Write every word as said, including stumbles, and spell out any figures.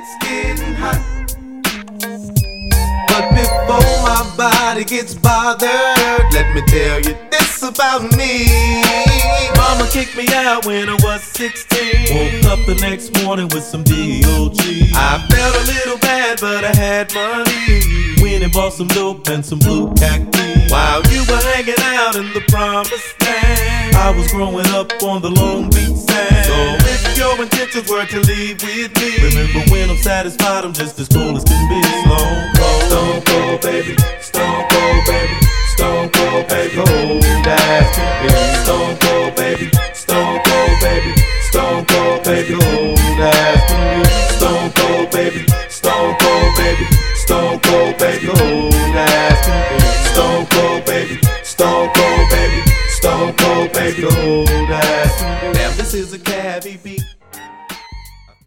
it's getting hot. But before my body gets bothered, let me tell you this about me. Mama kicked me out when I was sixteen. Woke up the next morning with some D O G. I felt a little bad, but I had money. Went and bought some dope and some blue khaki. While you were hanging out in the promised land, I was growing up on the Long Beach sand. so if your intentions were to leave with me, Remember when I'm satisfied, I'm just as cool as can be. Stone cold, Stone cold, baby. Stone cold, baby. Stone cold, baby. Cold as can be. Stone cold, baby. Stone cold, baby. Stone cold, baby.